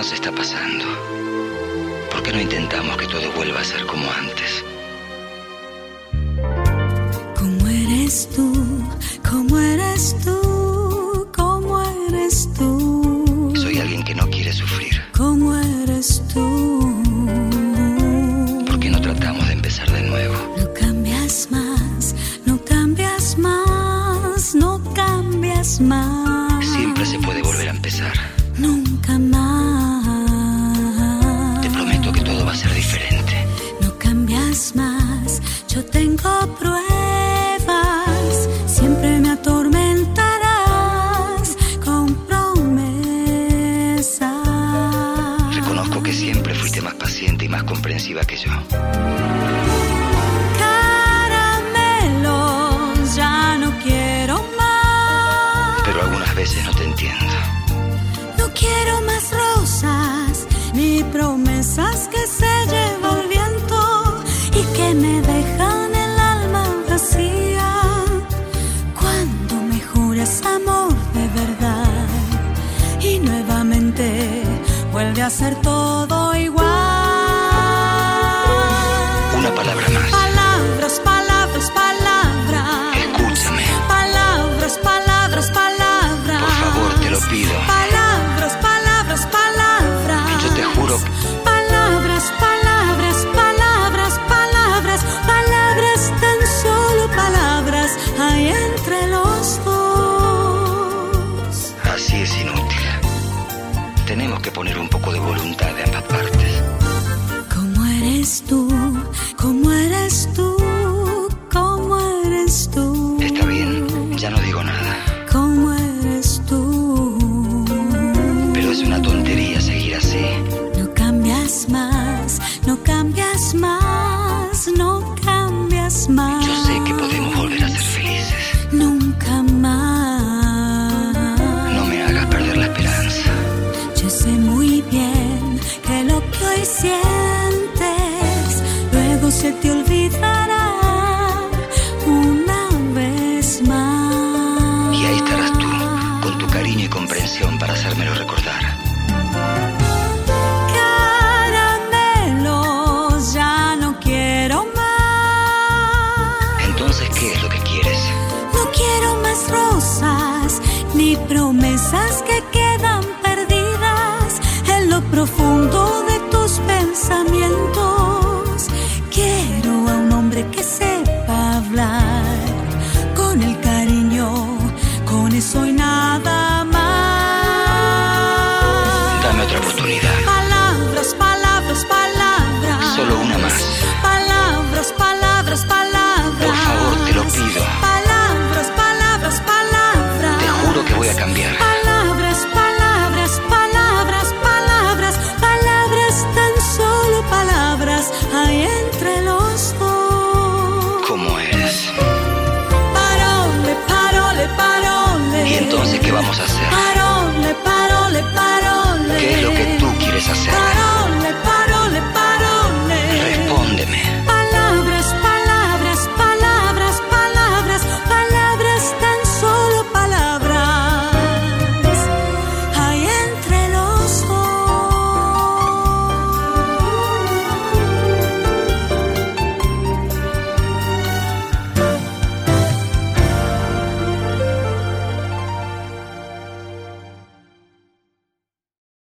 nos está pasando? ¿Por qué no intentamos que todo vuelva a ser como antes? ¿Cómo eres tú? ¿Cómo eres tú? ¿Cómo eres tú? Soy alguien que no quiere sufrir. ¿Cómo eres tú? ¿Por qué no tratamos de empezar de nuevo? No cambias más, no cambias más, no cambias más. Siempre se puede volver a empezar. Nunca más. Te prometo que todo va a ser diferente. No cambias más, yo tengo pruebas. Siempre me atormentarás con promesas. Reconozco que siempre fuiste más paciente y más comprensiva que yo. Caramelos, ya no quiero más. Pero algunas veces no te entiendo. No quiero más rosas, ni promesas que se lleva el viento y que me dejan el alma vacía. Cuando me juras amor de verdad y nuevamente vuelve a ser todo igual. Una palabra más. Palabras, palabras, palabras. Escúchame. Palabras, palabras, palabras. Por favor, te lo pido. Palabras, palabras, palabras. Yo te juro. Palabras, palabras, palabras, palabras, palabras, tan solo palabras hay entre los dos. Así es inútil. Tenemos que poner un poco de voluntad de ambas partes. ¿Cómo eres tú? ¿Cómo eres tú? ¿Cómo eres tú? Está bien, ya no digo nada. ¿Cómo eres tú? Pero es una tontería seguir así. No cambias más, no cambias más, no cambias más. Yo sé que podemos volver a ser felices. Nunca más. No me hagas perder la esperanza. Yo sé muy bien que lo que hoy sientes luego se te olvidará una vez más. Y ahí estarás tú, con tu cariño y comprensión para hacérmelo recordar. Caramelos, ya no quiero más. Entonces, ¿qué es lo que quieres? No quiero más rosas ni promesas